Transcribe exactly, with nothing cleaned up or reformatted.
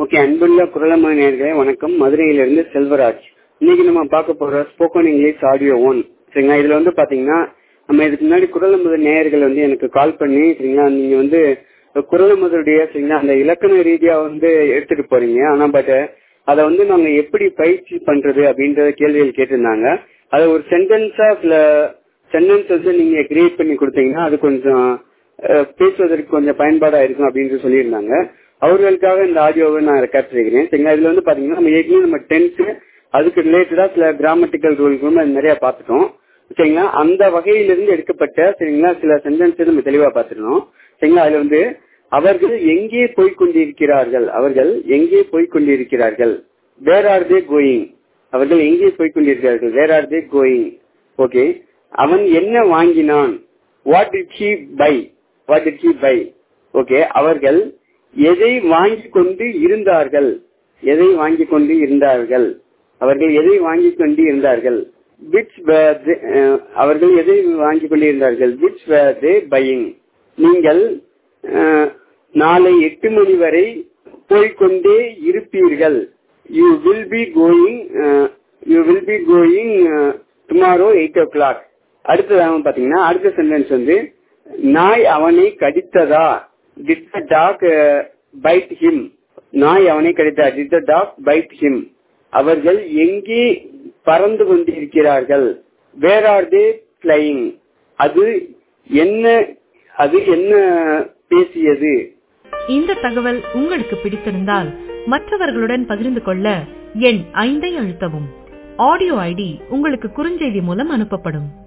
Okay, அன்புள்ள குரலம்மா நேயர்களே வணக்கம். மதுரையிலிருந்து செல்வராஜ். இன்னைக்கு நம்ம பார்க்க போற ஸ்போக்கன் இங்கிலீஷ் ஆடியோ ஒன் சரிங்களா. இதுல வந்து பாத்தீங்கன்னா நம்ம இதுக்கு முன்னாடி குரலமுத நேயர்கள் வந்து எனக்கு கால் பண்ணி சரிங்களா, நீங்க வந்து குரலமுதலுடைய சரிங்களா அந்த இலக்கண ரீதியா வந்து எடுத்துட்டு போறீங்க, ஆனா பட் அதை வந்து நாங்க எப்படி பயிற்சி பண்றது அப்படின்ற கேள்விகள் கேட்டிருந்தாங்க. அதை ஒரு சென்டென்ஸா சில சென்டென்ஸ் வந்து நீங்க கிரியேட் பண்ணி கொடுத்தீங்கன்னா அது கொஞ்சம் பேசுவதற்கு கொஞ்சம் பயன்பாடா இருக்கும் அப்படின்னு சொல்லியிருந்தாங்க. அவர்களுக்காக இந்த ஆடியோவை நான் ரெக்கார்ட் செய்கிறேன் சரிங்களா. இதுல வந்து பாத்தீங்கன்னா நம்ம ஏற்கனவே நம்ம டென்த் அதுக்கு ரிலேட்டடா சில கிராமட்டிக்கல் ரூல்களும் நிறைய பார்த்துட்டோம் சரிங்களா. அந்த வகையிலிருந்து எடுக்கப்பட்ட சரிங்களா சில சென்டென்ஸ் நம்ம தெளிவா பார்த்துட்டோம் சரிங்களா. அதுல வந்து அவர்கள் எங்கே போய்கொண்டிருக்கிறார்கள், அவர்கள் எங்கே போய்கொண்டிருக்கிறார்கள், வேர் ஆர் தே கோயிங், அவர்கள் எங்கே போய்கொண்டிருக்கிறார்கள், where are they going. Okay, அவன் என்ன வாங்கினான், what did he buy, what did he buy. Okay, அவர்கள் எதை வாங்கி கொண்டு இருந்தார்கள், எதை வாங்கி கொண்டு இருந்தார்கள், அவர்கள் எதை வாங்கி கொண்டு இருந்தார்கள், which were they, அவர்கள் எதை வாங்கி கொண்டு இருந்தார்கள், which were they buying. நீங்கள் நாளை எட்டு மணி வரை போய்கொண்டே இருப்பீர்கள், you will be going, you will be going tomorrow eight o'clock. அடுத்ததாக பாத்தீங்கன்னா அடுத்த சென்டென்ஸ் வந்து நாய் அவனை கடித்ததா, did the dog bite him, நாய் அவனை கடித்தா, did the dog bite him. அவர்கள் எங்கே பறந்து கொண்டிருக்கிறார்கள், where are they flying. அது என்ன, அது என்ன பேசியது. இந்த தகவல் உங்களுக்கு பிடித்திருந்தால் மற்றவர்களுடன் பகிர்ந்து கொள்ள எண் ஐந்தை அழுத்தவும். ஆடியோ ஐடி உங்களுக்கு குறுஞ்செய்தி மூலம் அனுப்பப்படும்.